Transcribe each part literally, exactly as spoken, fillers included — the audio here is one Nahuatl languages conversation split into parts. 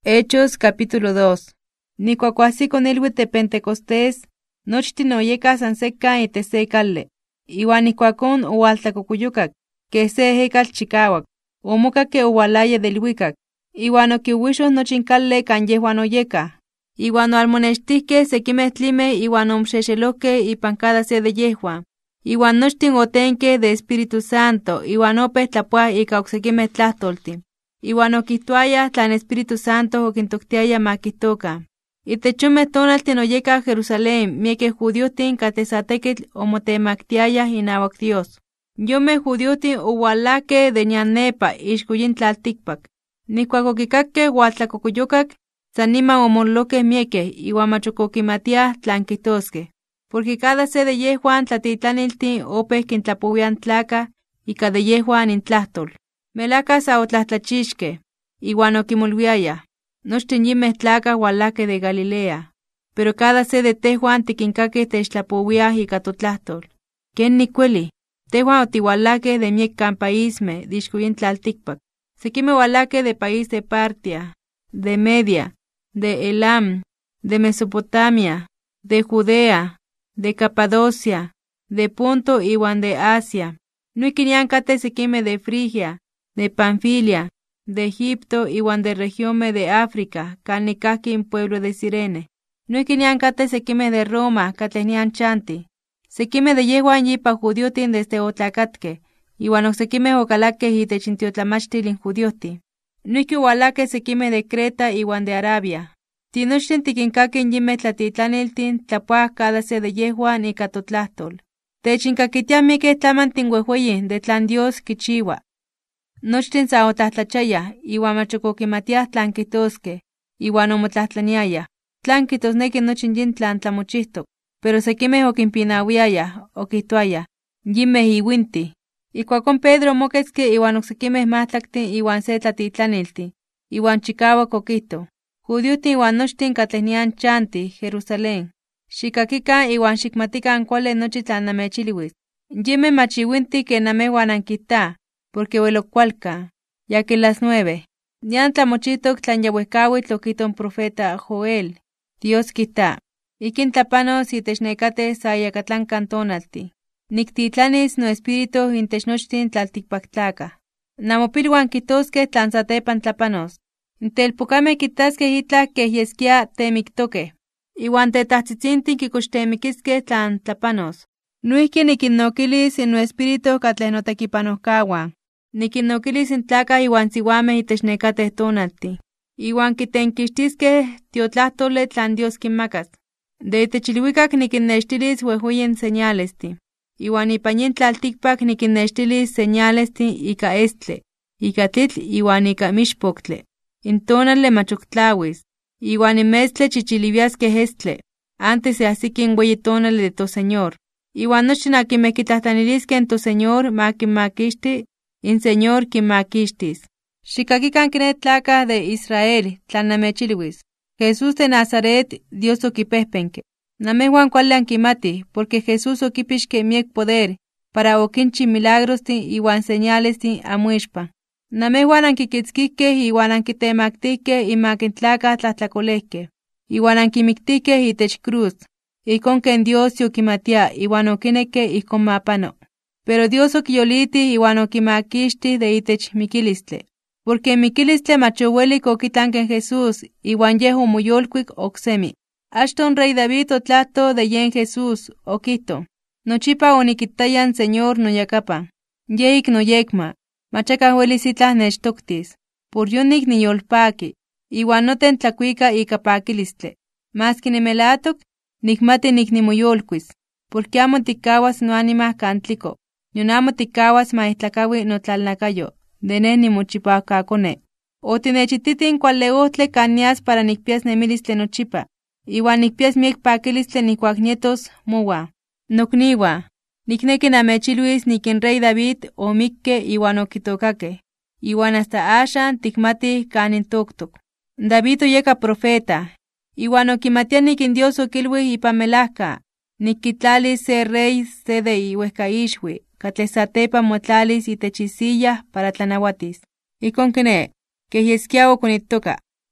Hechos capítulo dos. Nikuakuahsiko nilwitl de Pentecostés, nochtin oyeka san sekka ite se kalle. Iwan nikuakon owaltlakokuyukak, ke se ejekatl chikawak, omokak ke owalaya del wikak. Iwan okiuixoh nochin kalle kan yehuan oyeka. Iwan oalmonextihkeh sekimeh tlimeh iwan omxexelohkeh ipan cada se de yehuan. Iwan nochtin otenkeh de Espíritu Santo, iwan opeh tlapuaj ika oksekimeh tlahtoltin. Iwan okihtoayah tlan Espíritu Santo okintoktiaya ma kihtokan. Itechomeh tonaltin oyeka Jerusalén miekeh judiohtin kateh sa tekitl omotemaktiayah inawak Dios. Yomeh judiohtin owalakeh de nian nepa ixko yin tlaltikpak. Nihkuak okikakkeh waltlakokuyokak, san niman omololokeh miekeh iwan mach ok okimatiah tlan kihtoskeh. Porque cada se de yehuan tlatitlaniltin opeh kintlapowian tlakah ika de yehuan intlahtol. Melaka sa otlahtlachiskeh, iwan okimolviayah: nochtin yinmeh tlakah walakeh de Galilea, pero cada se de tehuan tikinkakeh techtlapowiah ika totlahtol. ¿Ken nikueli? Tehuan otiwalakeh de miek kan paísmeh de ixko yin tlaltikpak. Sekimeh walakeh de país de Partia, de Media, de Elam, de Mesopotamia, de Judea, de Capadocia, de Ponto iwan de Asia. Noihki nian kateh sekimeh de Frigia, de Panfilia, de Egipto iwan de regiomeh de África kan nikahki in pueblo de Cirene. Noihki nian kateh sekimeh de Roma katleh nian chantih. Sekimeh de yehuan yipa judiohtin desde otlakatkeh, iwan oksekimeh okalakeh itech intiotlamachtili in judiohtin. Noihki owalakeh sekimeh de Creta iwan de Arabia. Tinochtin tikinkakih yinmeh tlatitlaniltin tlapuaj cada se de yehuan ika totlahtol. Techinkakitiah miekeh tlamantin wehweyih de tlan Dios kichiwa. Nochtin sa otlatlachayah iwan mach ok okimatiah tlan kihtoskeh, iwan omotlahtlaniayah: ¿tlan kihtosneki nochi yin tlan tlamochihtok? Pero sekimeh okimpinawiayah, okihtoayah: yinmeh iuintih. Ijkuakon Pedro omoketzki iwan oksekimeh mahtlaktin iwan se tlatitlaniltin, iwan chikawak okihto: judiohtin iwan nochtin katleh nian chantih Jerusalén, xikakikan iwan xikmatikan kuali nochi tlan namechilwis. Yinmeh mach iuintih ken namehuan ankitah, porque wel okualkan. Yakin las nueve. Nian tlamochihtok tlan ya wehkawitl okihto in profeta Joel. Dios kita: ikin tlapanos itech nekateh sa iyakatlankan tonaltih. Niktitlanis no espíritu intech nochtin tlaltikpaktlakah. Namopilwan kihtoskeh tlan satepan tlapanos. Intelpokameh kitaskeh itlah keh yeskia temiktokeh, iwan tetahtzitzintin kikochtemikiskeh tlan tlapanos. Noihki nikinnokilis no espíritu katleh notekipanojkawan. Nikinnokilis in tlakah iwan siuameh itech nekateh tonaltih, iwan kitenkixtiskeh tiotlahtoli tlan Dios kinmakas. De itech ilwikak nikinnextilis wehweyin señalestin, iwan ipan yin tlaltikpak nikinnextilis señalestin ika estli, ika tlitl iwan ika mixpoktli. In tonali mach ok tlawis, iwan in mestle chichiliviaskeh estli, antes se ahsiki in weyi tonali de toSeñor. Iwan nochtin akinmeh kitlahtlaniliskeh in toSeñor ma kinmakixti, in Señor kinmakixtis. Xikakikan kineh tlakah de Israel tlan namechilwis: Jesús de Nazaret Dios okipehpenke. Namehuan kuali ankimatih, porque Jesús okipixke miek poder para okinchi milagrostin iwan señalestin amoixpan. Namehuan ankikitzkihkeh iwan ankitemaktihkeh inmak in tlakah tlahtlakolehkeh, iwan ankimiktihkeh itech cruz. Ijkon ken Dios yokimatia iwan okinekke ijkon ma pano. Pero Dios okiyolitih iwan okimakixtih de itech mikilistli. Porque in mikilistli mach owelik okitlanken Jesús iwan yeh omoyolkuik oksemi. Achton rey David otlahto de yen Jesús, okihto: nochipa onikitaya in Señor noyakapan. Yeh ik noyekma, mach akah welis itlah nechtoktis. Por yonik niyolpaki, iwan noten tlakuika ika pakilistli. Maski nimelatok, nikmati nik nimoyolkuis, porque amo tikkawas noanima kan tliko, nion amo tikkawas ma ihtlakaui notlalnakayo, de neh nimochipawkakone. Otinechititin kuali ohtli kan nias para nikpias nemilistli nochipa, iwan nikpias miek pakilistli nihkuak nietos mowa. Nokniuan, nikneki namechilwis nik in rey David omikke iwan okitokakeh, iwan hasta axan tikmatih kanin toktok. David oyeka profeta, iwan okimatia nik in Dios okilwih ipan melajka: nikitlalis se rey se de iuehkaixui, katleh satepan motlalis itech isiyah para tlanawatis. Ijkon kineh, keh yeskia okonitoka.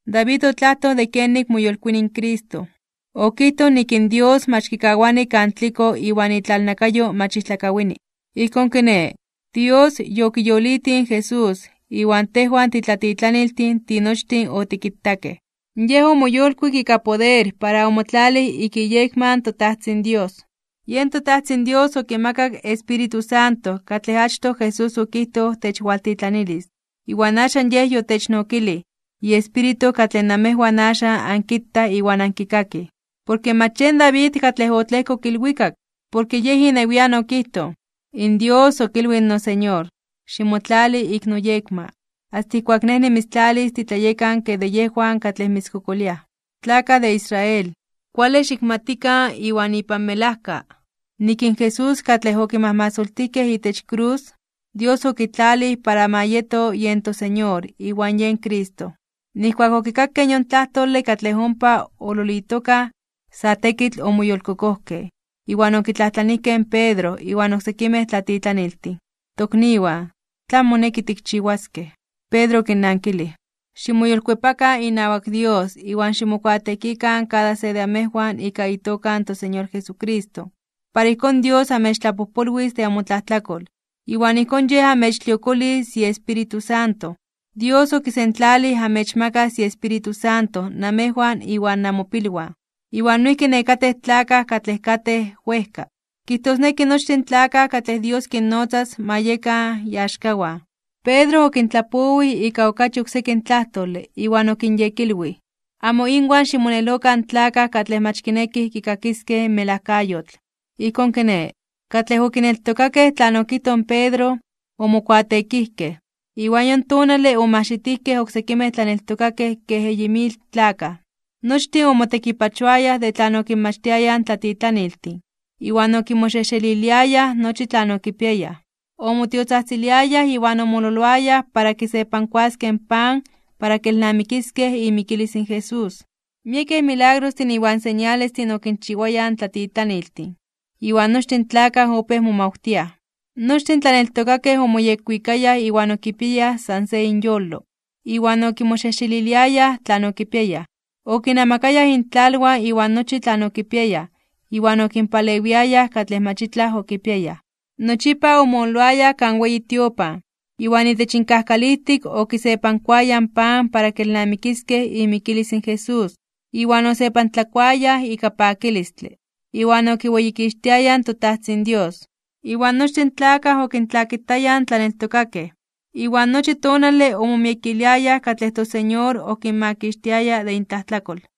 David otlato de kenik moyolkuin in Cristo. Okito nikin Dios machkikawani kantliko iwan itlalnakayo machistlakawini. Ikon kene, Dios yokiyolitin Jesús, iwan tehuan titlatitlaniltin tinochtin otikittake. Yeho moyolkuik ika poder para omotlali ikiyekman totahtsin Dios. Yen totahtsin Dios okimakak Espíritu Santo katleh achto Jesús okihto techwaltitlanilis. Iwan axan yeh yotechnokili, y Espíritu katleh namehuan axan ankitta iwan ankikaki. Porque machen David katleh otlehko kilwikak, porque yeh inewian okihto, in Dios okilwin no Señor, ximotlali ik noyekma, hasta ikuak neh nimitstlalis titlayekan ke de yehuan katleh mitzkokoliah. Tlaka de Israel, kuale xikmatika iwan ipan melajka, nikin Jesús katleh okimahmasoltikeh itech cruz, Dios okitlali para mayeto yen to Señor iwan yen Cristo. Nihkuak okikakkeh yon tlahtoli katleh ompa ololitoka, sa tekitl omoyolkokohkeh, iwan okitlahtlanihkeh Pedro iwan oksekimeh tlatitlaniltin. Tokniwa, tlan moneki tikchiuaskeh. Pedro kinnankili, ximoyolkuepaka inawak Dios iwan ximokuatekikan cada se de amejuan ika itokan to Señor Jesucristo. Para ikon Dios amechtlapojpolwis de amotlahtlakol, iwan ikon yeh amechtliokolis y Espíritu Santo. Dios okisentlali amechmakas y Espíritu Santo namejuan iwan namopilwan. Iwan noihki nekateh tlakah katleh kateh huejka. Kihtosneki nochtin tlakah katleh Dios kinnotzas mayeka yaxkawan. Pedro okintlapowi ika okachi oksekin tlahtoli iwan okinyekilwi, amo inwan ximonelokan tlakah katleh mach kinekih kikakiskeh melajkayotl. Ikon kene, katleh okineltokakeh tlan okihton Pedro, omokuatekihkeh. Iwan yon tonali omahxitihkeh oksekimeh tlaneltokakeh keh eyi mil tlakah. Nochtin omotekipachoayah de tlan okinmachtiayah tlatitlaniltin, iwan okimoxexeliliayah nochi tlan okipiayah. Omotiotzahtziliayah iwan omololoayah para kisepankuaskeh pan para kelnamikiskeh imikilis in Jesús. Miekeh milagros iwan señales okinchiuayah tlatitlaniltin, iwan nochtin tlakah opeh momaujtiah. Nochtin tlaneltokakeh omoyekuikayah iwan okipiayah san se inyolo, iwan okimoxexeliliayah tlan okipiayah. Okinamakayah intlalwan iwan nochi tlan okipiayah, iwan okinpalewiayah katleh machitlah okipiayah. Nochipa omoloayah kan weyi tiopan, iwan itech inkahkalihtik okisepankuayah pan para kelnamikiskeh imikilis in Jesús, iwan osepantlakuayah ika pakilistli, iwan okiueyikixtiayah totahtsin Dios. Iwan nochtin tlakah okintlakitayah tlaneltokakeh, iwan nochi tonali omomiekiliayah katleh to Señor okinmakixtiaya de intlahtlakol.